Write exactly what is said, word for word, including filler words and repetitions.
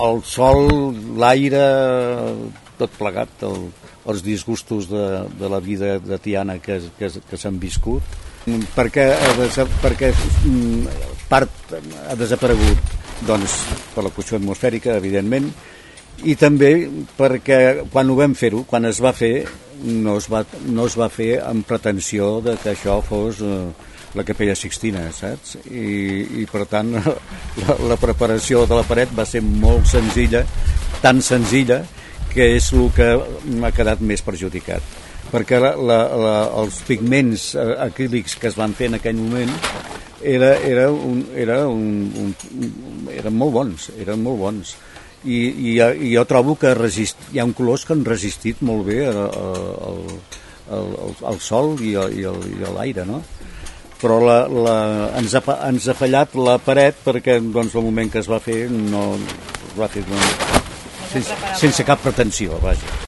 el sol, l'aire, tot plegat, el, els disgustos de, de la vida de Tiana que, que, que s'han viscut, perquè, perquè part ha desaparegut doncs, per la qüestió atmosfèrica, evidentment, i també perquè quan ho vam fer-ho, quan es va fer, no es va, no es va fer amb pretensió de que això fos eh, la Capella Sixtina, saps? I, i per tant la, la preparació de la paret va ser molt senzilla, tan senzilla que és el que m'ha quedat més perjudicat, perquè la, la, la, els pigments acrílics que es van fer en aquell moment era, era un, era un, un, eren molt bons, eren molt bons. I, i, i jo trobo que resist, hi ha un colors que han resistit molt bé al, al, al sol i, i, el, i l'aire, no? Però la, la, ens, ha, ens ha fallat la paret perquè doncs, el moment que es va fer no es va fer no, sense, sense cap pretensió, vaja.